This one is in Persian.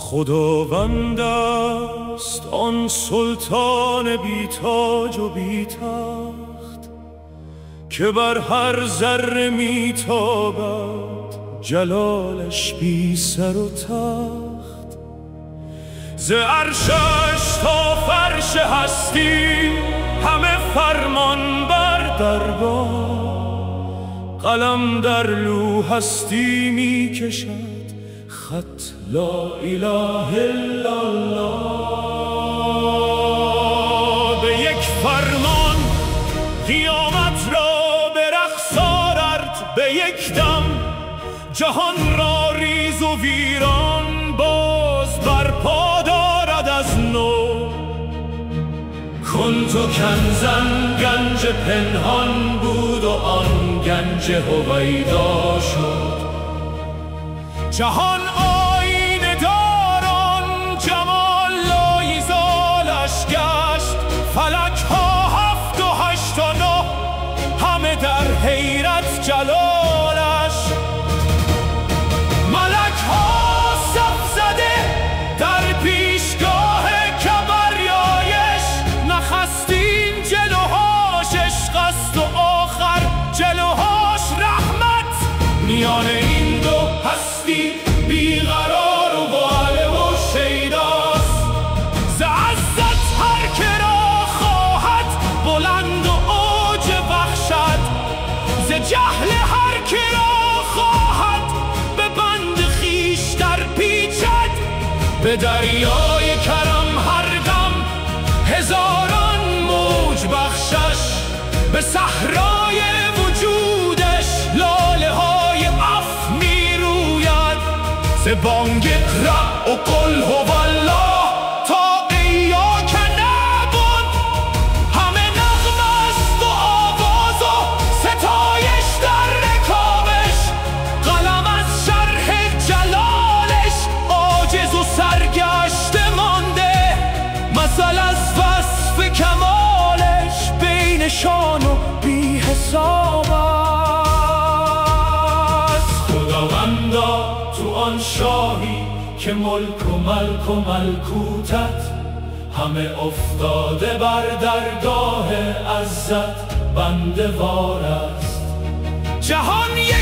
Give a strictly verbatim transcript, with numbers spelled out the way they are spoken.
خداوند است آن سلطان بی تاج و بی تخت، که بر هر ذره می تابد جلالش بی سر و تخت. ز عرشش تا فرش هستی همه فرمان بر درگاه، قلم در لوح هستی می کشد خط لا اله الا الله. به یک فرمان قیامت را به رقص آورد، به یک دم جهان را ریز و ویران باز برپا دارد از نو. کنت کنزن گنج پنهان بود و آن گنج هویدا شد. جهان آینه داران جمال لایزالش گشت، فلک ها هفت و هشت و نه همه در حیرت جلالش. ملک ها صف زده در پیشگاه کبریایش، نخستین جلوهاش عشق است و آخر جلوهاش رحمت. میان این دو هستی بیقرار و واله و شیداست، ز عزت هر که را خواهد بلند و اوج بخشد، ز جهل هر که را خواهد به بند خویش در پیچد. به دریای کرم هر دم هزاران موج بخشش، به صحرای وجودش لاله های عفو می روید. ز بانگ اقرأ و قل هو الله تا ایاک نعبد، همه نغمه است و آواز و ستایش در رکابش. قلم از شرح جلالش عاجز و سرگشته مانده، مثل از وصف کمالش بین شان و بی حساب است. خداوندا تو آن شاهی که ملک و ملک و ملکوتت، همه افتاده بر درگاه عزت بنده وار است. جهان